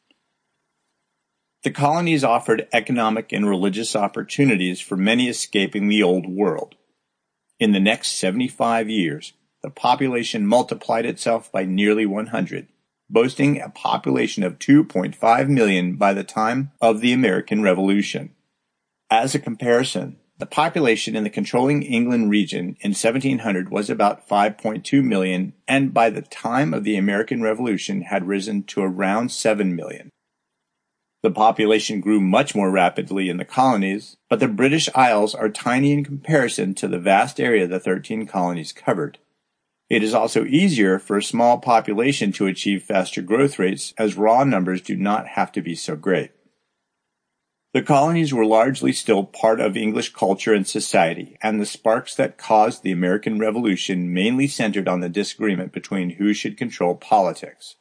The colonies offered economic and religious opportunities for many escaping the Old World. In the next 75 years, the population multiplied itself by nearly 100, boasting a population of 2.5 million by the time of the American Revolution. As a comparison, the population in the controlling England region in 1700 was about 5.2 million, and by the time of the American Revolution had risen to around 7 million. The population grew much more rapidly in the colonies, but the British Isles are tiny in comparison to the vast area the 13 colonies covered. It is also easier for a small population to achieve faster growth rates, as raw numbers do not have to be so great. The colonies were largely still part of English culture and society, and the sparks that caused the American Revolution mainly centered on the disagreement between who should control politics.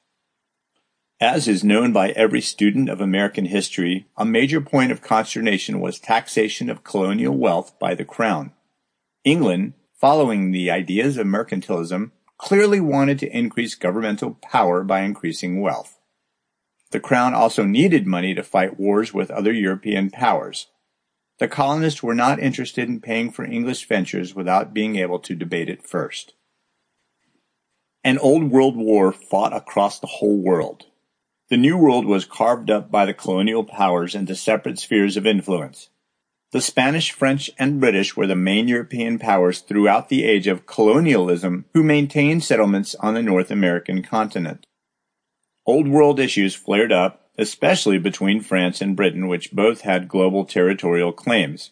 As is known by every student of American history, a major point of consternation was taxation of colonial wealth by the Crown. England, following the ideas of mercantilism, clearly wanted to increase governmental power by increasing wealth. The Crown also needed money to fight wars with other European powers. The colonists were not interested in paying for English ventures without being able to debate it first. An Old World War fought across the whole world. The New World was carved up by the colonial powers into separate spheres of influence. The Spanish, French, and British were the main European powers throughout the age of colonialism who maintained settlements on the North American continent. Old World issues flared up, especially between France and Britain, which both had global territorial claims.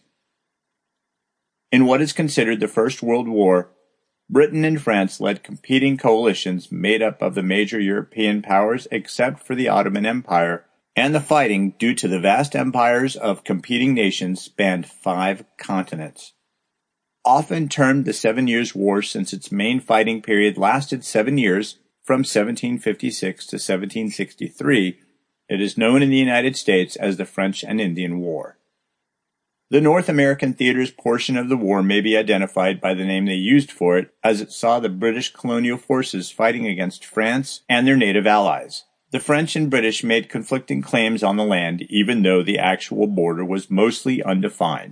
In what is considered the First World War, Britain and France led competing coalitions made up of the major European powers except for the Ottoman Empire, and the fighting, due to the vast empires of competing nations, spanned 5 continents. Often termed the 7 Years' War since its main fighting period lasted 7 years, from 1756 to 1763, it is known in the United States as the French and Indian War. The North American theater's portion of the war may be identified by the name they used for it, as it saw the British colonial forces fighting against France and their native allies. The French and British made conflicting claims on the land, even though the actual border was mostly undefined.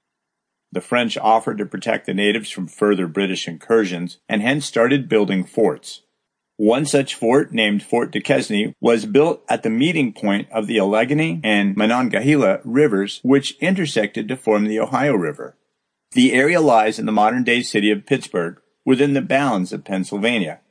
The French offered to protect the natives from further British incursions, and hence started building forts. One such fort, named Fort Duquesne, was built at the meeting point of the Allegheny and Monongahela rivers, which intersected to form the Ohio River. The area lies in the modern-day city of Pittsburgh, within the bounds of Pennsylvania.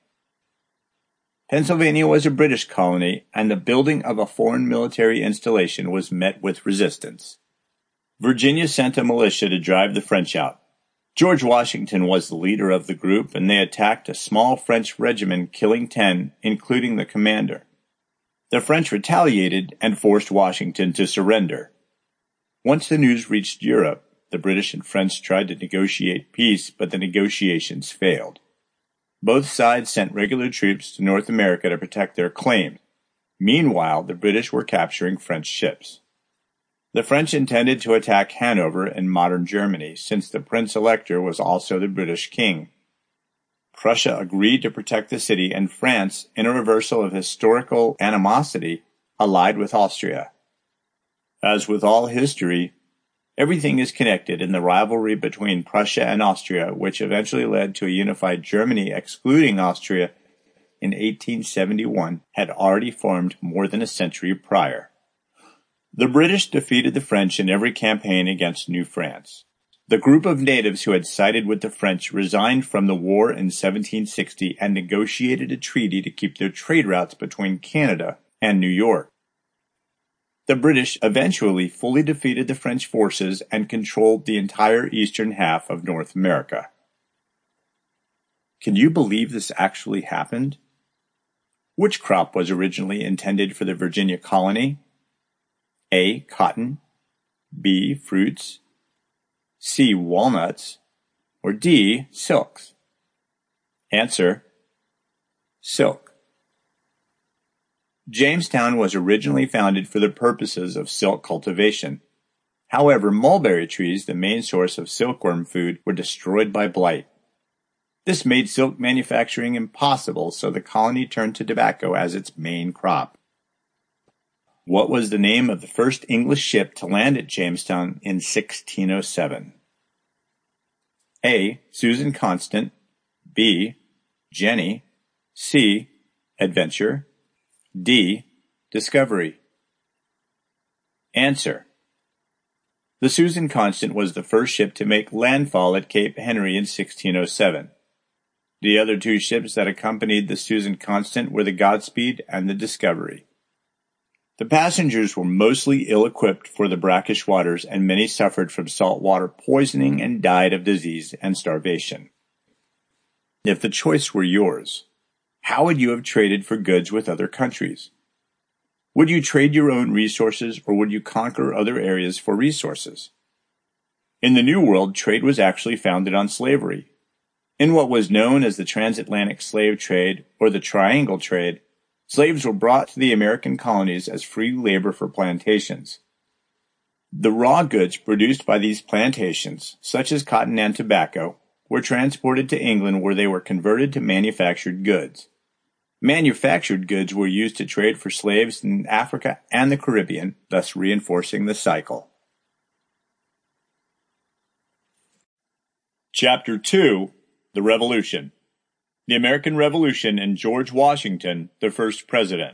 Pennsylvania was a British colony, and the building of a foreign military installation was met with resistance. Virginia sent a militia to drive the French out. George Washington was the leader of the group, and they attacked a small French regiment, killing 10, including the commander. The French retaliated and forced Washington to surrender. Once the news reached Europe, the British and French tried to negotiate peace, but the negotiations failed. Both sides sent regular troops to North America to protect their claims. Meanwhile, the British were capturing French ships. The French intended to attack Hanover in modern Germany, since the Prince Elector was also the British king. Prussia agreed to protect the city, and France, in a reversal of historical animosity, allied with Austria. As with all history, everything is connected in the rivalry between Prussia and Austria, which eventually led to a unified Germany excluding Austria in 1871, had already formed more than a century prior. The British defeated the French in every campaign against New France. The group of natives who had sided with the French resigned from the war in 1760 and negotiated a treaty to keep their trade routes between Canada and New York. The British eventually fully defeated the French forces and controlled the entire eastern half of North America. Can you believe this actually happened? Which crop was originally intended for the Virginia colony? A. Cotton, B. Fruits, C. Walnuts, or D. Silks? Answer: silk. Jamestown was originally founded for the purposes of silk cultivation. However, mulberry trees, the main source of silkworm food, were destroyed by blight. This made silk manufacturing impossible, so the colony turned to tobacco as its main crop. What was the name of the first English ship to land at Jamestown in 1607? A. Susan Constant, B. Jenny, C. Adventure, D. Discovery. Answer. The Susan Constant was the first ship to make landfall at Cape Henry in 1607. The other two ships that accompanied the Susan Constant were the Godspeed and the Discovery. The passengers were mostly ill-equipped for the brackish waters, and many suffered from saltwater poisoning and died of disease and starvation. If the choice were yours, how would you have traded for goods with other countries? Would you trade your own resources, or would you conquer other areas for resources? In the New World, trade was actually founded on slavery. In what was known as the transatlantic slave trade, or the triangle trade, slaves were brought to the American colonies as free labor for plantations. The raw goods produced by these plantations, such as cotton and tobacco, were transported to England where they were converted to manufactured goods. Manufactured goods were used to trade for slaves in Africa and the Caribbean, thus reinforcing the cycle. Chapter 2. The Revolution. The American Revolution and George Washington, the first president.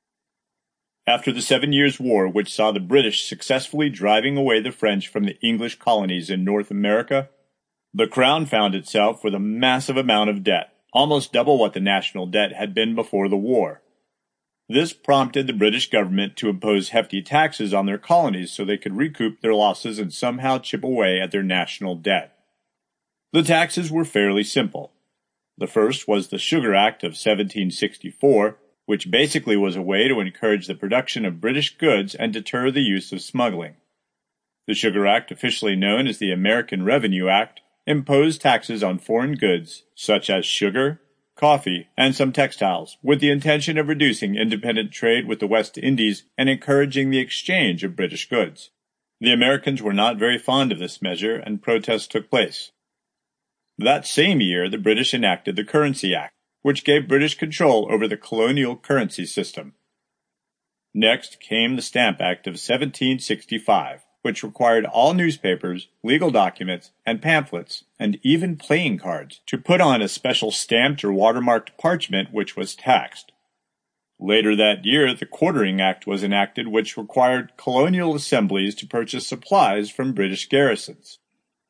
After the 7 Years' War, which saw the British successfully driving away the French from the English colonies in North America, the Crown found itself with a massive amount of debt, almost double what the national debt had been before the war. This prompted the British government to impose hefty taxes on their colonies so they could recoup their losses and somehow chip away at their national debt. The taxes were fairly simple. The first was the Sugar Act of 1764, which basically was a way to encourage the production of British goods and deter the use of smuggling. The Sugar Act, officially known as the American Revenue Act, imposed taxes on foreign goods such as sugar, coffee, and some textiles, with the intention of reducing independent trade with the West Indies and encouraging the exchange of British goods. The Americans were not very fond of this measure, and protests took place. That same year, the British enacted the Currency Act, which gave British control over the colonial currency system. Next came the Stamp Act of 1765, which required all newspapers, legal documents, and pamphlets, and even playing cards, to put on a special stamped or watermarked parchment which was taxed. Later that year, the Quartering Act was enacted, which required colonial assemblies to purchase supplies from British garrisons.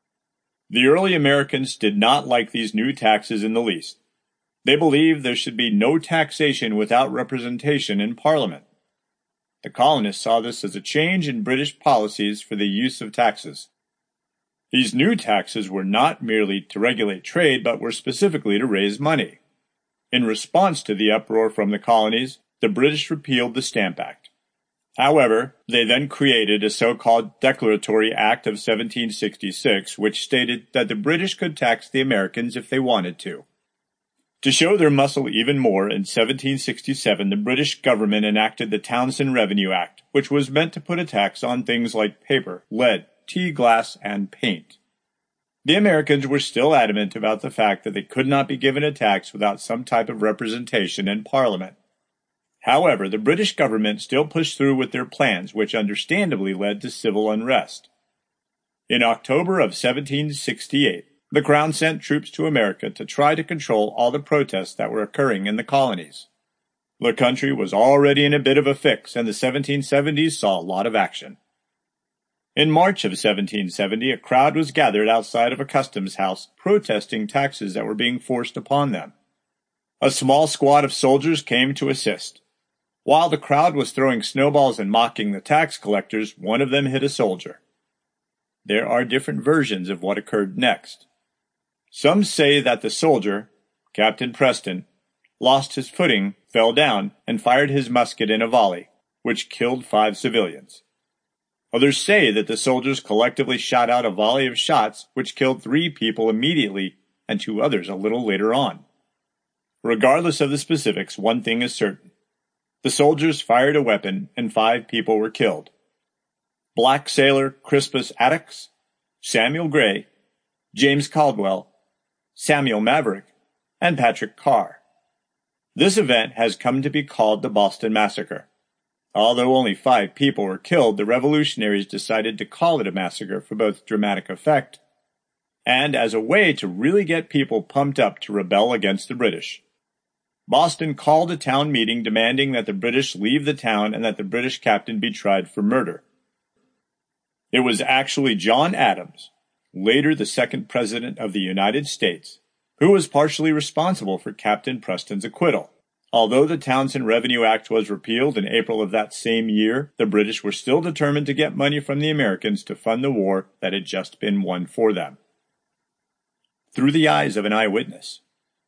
The early Americans did not like these new taxes in the least. They believed there should be no taxation without representation in Parliament. The colonists saw this as a change in British policies for the use of taxes. These new taxes were not merely to regulate trade, but were specifically to raise money. In response to the uproar from the colonies, the British repealed the Stamp Act. However, they then created a so-called Declaratory Act of 1766, which stated that the British could tax the Americans if they wanted to. To show their muscle even more, in 1767 the British government enacted the Townshend Revenue Act, which was meant to put a tax on things like paper, lead, tea glass, and paint. The Americans were still adamant about the fact that they could not be given a tax without some type of representation in Parliament. However, the British government still pushed through with their plans, which understandably led to civil unrest. In October of 1768, the Crown sent troops to America to try to control all the protests that were occurring in the colonies. The country was already in a bit of a fix, and the 1770s saw a lot of action. In March of 1770, a crowd was gathered outside of a customs house protesting taxes that were being forced upon them. A small squad of soldiers came to assist. While the crowd was throwing snowballs and mocking the tax collectors, one of them hit a soldier. There are different versions of what occurred next. Some say that the soldier, Captain Preston, lost his footing, fell down, and fired his musket in a volley, which killed 5 civilians. Others say that the soldiers collectively shot out a volley of shots which killed 3 people immediately and 2 others a little later on. Regardless of the specifics, one thing is certain. The soldiers fired a weapon and 5 people were killed. black sailor Crispus Attucks, Samuel Gray, James Caldwell, Samuel Maverick, and Patrick Carr. This event has come to be called the Boston Massacre. Although only 5 people were killed, the revolutionaries decided to call it a massacre for both dramatic effect and as a way to really get people pumped up to rebel against the British. Boston called a town meeting demanding that the British leave the town and that the British captain be tried for murder. It was actually John Adams, later the second President of the United States, who was partially responsible for Captain Preston's acquittal. Although the Townshend Revenue Act was repealed in April of that same year, the British were still determined to get money from the Americans to fund the war that had just been won for them. Through the eyes of an eyewitness.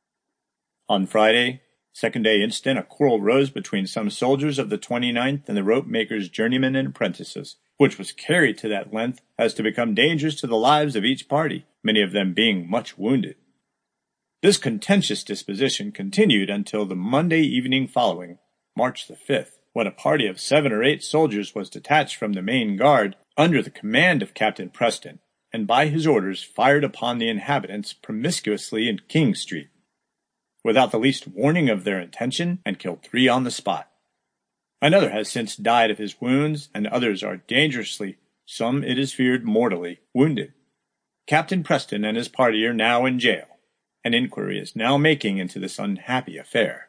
On Friday, 2nd day instant, a quarrel rose between some soldiers of the 29th and the rope makers' journeymen and apprentices, which was carried to that length as to become dangerous to the lives of each party, many of them being much wounded. This contentious disposition continued until the Monday evening following, March the 5th, when a party of 7 or 8 soldiers was detached from the main guard under the command of Captain Preston, and by his orders fired upon the inhabitants promiscuously in King Street, without the least warning of their intention, and killed 3 on the spot. Another has since died of his wounds, and others are dangerously, some it is feared mortally, wounded. Captain Preston and his party are now in jail. An inquiry is now making into this unhappy affair.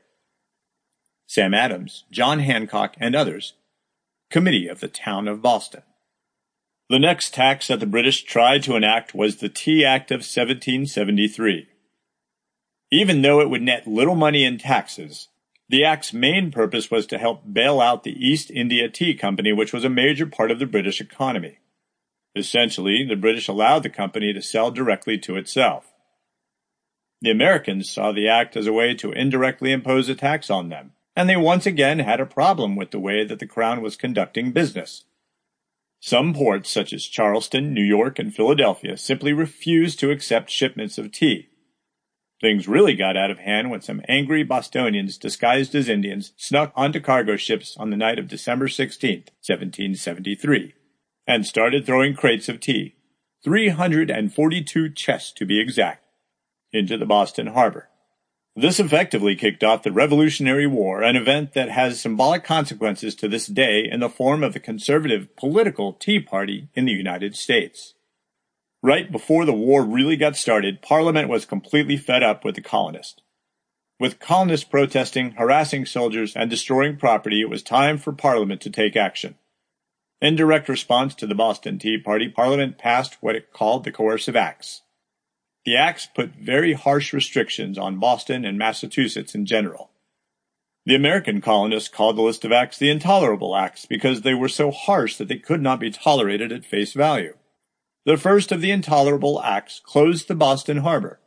Sam Adams, John Hancock, and others. Committee of the Town of Boston. The next tax that the British tried to enact was the Tea Act of 1773. Even though it would net little money in taxes, the Act's main purpose was to help bail out the East India Tea Company, which was a major part of the British economy. Essentially, the British allowed the company to sell directly to itself. The Americans saw the act as a way to indirectly impose a tax on them, and they once again had a problem with the way that the Crown was conducting business. Some ports, such as Charleston, New York, and Philadelphia, simply refused to accept shipments of tea. Things really got out of hand when some angry Bostonians disguised as Indians snuck onto cargo ships on the night of December 16, 1773, and started throwing crates of tea, 342 chests to be exact, into the Boston harbor. This effectively kicked off the Revolutionary War, an event that has symbolic consequences to this day in the form of the conservative political Tea Party in the United States. Right before the war really got started, Parliament was completely fed up with the colonists. With colonists protesting, harassing soldiers, and destroying property, it was time for Parliament to take action. In direct response to the Boston Tea Party, Parliament passed what it called the Coercive Acts. The acts put very harsh restrictions on Boston and Massachusetts in general. The American colonists called the list of acts the Intolerable Acts because they were so harsh that they could not be tolerated at face value. The first of the Intolerable Acts closed the Boston harbor.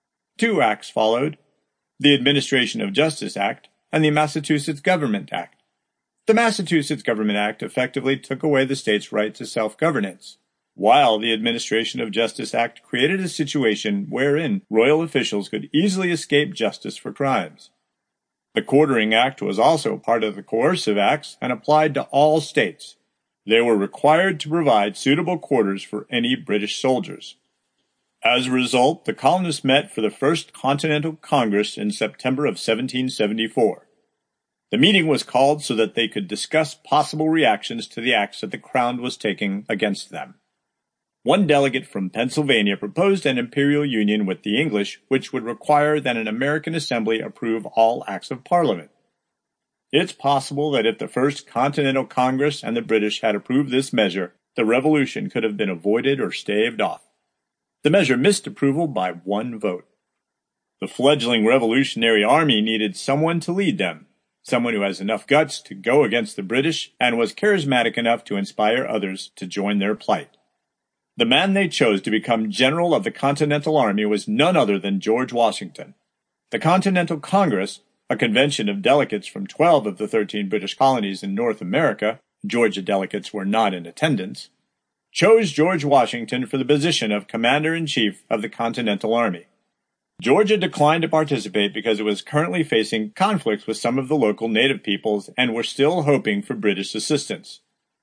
2 acts followed, the Administration of Justice Act and the Massachusetts Government Act. The Massachusetts Government Act effectively took away the state's right to self-governance, while the Administration of Justice Act created a situation wherein royal officials could easily escape justice for crimes. The Quartering Act was also part of the Coercive Acts and applied to all states. They were required to provide suitable quarters for any British soldiers. As a result, the colonists met for the First Continental Congress in September of 1774. The meeting was called so that they could discuss possible reactions to the acts that the Crown was taking against them. One delegate from Pennsylvania proposed an imperial union with the English, which would require that an American assembly approve all acts of Parliament. It's possible that if the First Continental Congress and the British had approved this measure, the revolution could have been avoided or staved off. The measure missed approval by 1 vote. The fledgling Revolutionary Army needed someone to lead them, someone who has enough guts to go against the British and was charismatic enough to inspire others to join their plight. The man they chose to become General of the Continental Army was none other than George Washington. The Continental Congress, a convention of delegates from 12 of the 13 British colonies in North America, Georgia delegates were not in attendance, chose George Washington for the position of Commander-in-Chief of the Continental Army. Georgia declined to participate because it was currently facing conflicts with some of the local native peoples and were still hoping for British assistance.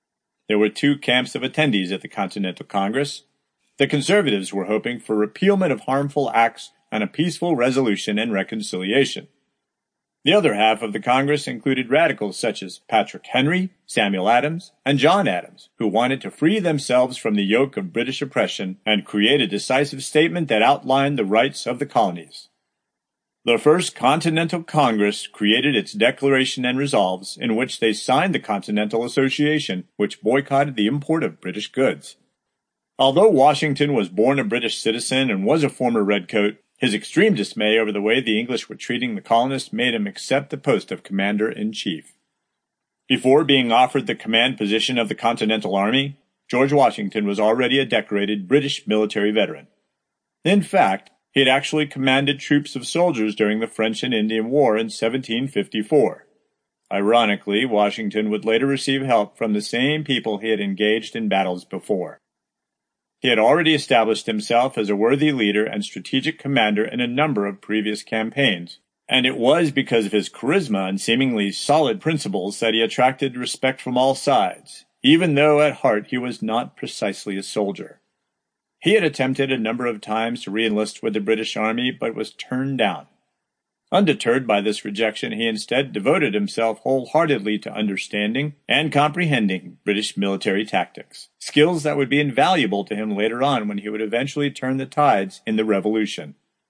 There were two camps of attendees at the Continental Congress. The conservatives were hoping for repealment of harmful acts and a peaceful resolution and reconciliation. The other half of the Congress included radicals such as Patrick Henry, Samuel Adams, and John Adams, who wanted to free themselves from the yoke of British oppression and create a decisive statement that outlined the rights of the colonies. The First Continental Congress created its Declaration and Resolves, in which they signed the Continental Association, which boycotted the import of British goods. Although Washington was born a British citizen and was a former redcoat, his extreme dismay over the way the English were treating the colonists made him accept the post of Commander-in-Chief. Before being offered the command position of the Continental Army, George Washington was already a decorated British military veteran. In fact, he had actually commanded troops of soldiers during the French and Indian War in 1754. Ironically, Washington would later receive help from the same people he had engaged in battles before. He had already established himself as a worthy leader and strategic commander in a number of previous campaigns, and it was because of his charisma and seemingly solid principles that he attracted respect from all sides, even though at heart he was not precisely a soldier. He had attempted a number of times to re-enlist with the British Army, but was turned down. Undeterred by this rejection, he instead devoted himself wholeheartedly to understanding and comprehending British military tactics, skills that would be invaluable to him later on when he would eventually turn the tides in the Revolution.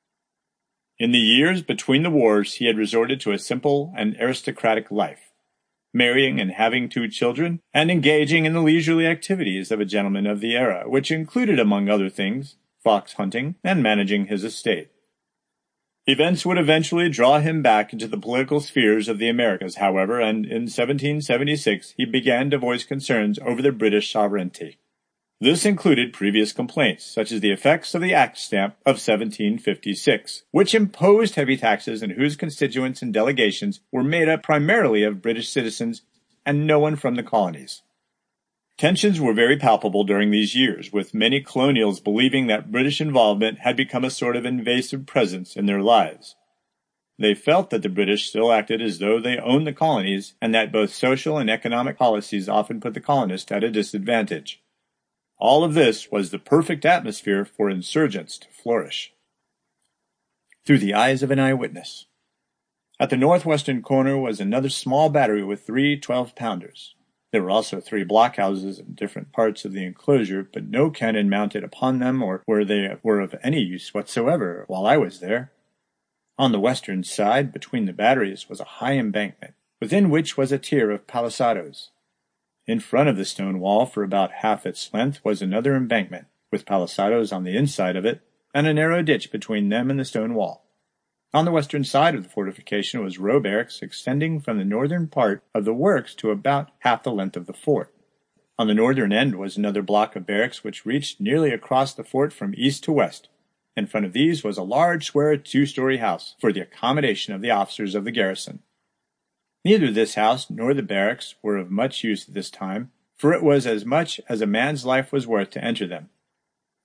In the years between the wars, he had resorted to a simple and aristocratic life, marrying and having 2 children, and engaging in the leisurely activities of a gentleman of the era, which included, among other things, fox hunting and managing his estate. Events would eventually draw him back into the political spheres of the Americas, however, and in 1776 he began to voice concerns over the British sovereignty. This included previous complaints, such as the effects of the Act Stamp of 1756, which imposed heavy taxes and whose constituents and delegations were made up primarily of British citizens and no one from the colonies. Tensions were very palpable during these years, with many colonials believing that British involvement had become a sort of invasive presence in their lives. They felt that the British still acted as though they owned the colonies, and that both social and economic policies often put the colonists at a disadvantage. All of this was the perfect atmosphere for insurgents to flourish. Through the eyes of an eyewitness. At the northwestern corner was another small battery with 3 12-pounders. There were also 3 blockhouses in different parts of the enclosure, but no cannon mounted upon them or where they were of any use whatsoever while I was there. On the western side, between the batteries, was a high embankment, within which was a tier of palisadoes. In front of the stone wall, for about half its length, was another embankment, with palisadoes on the inside of it, and a narrow ditch between them and the stone wall. On the western side of the fortification was row barracks extending from the northern part of the works to about half the length of the fort. On the northern end was another block of barracks which reached nearly across the fort from east to west. In front of these was a large square 2-story house for the accommodation of the officers of the garrison. Neither this house nor the barracks were of much use at this time, for it was as much as a man's life was worth to enter them,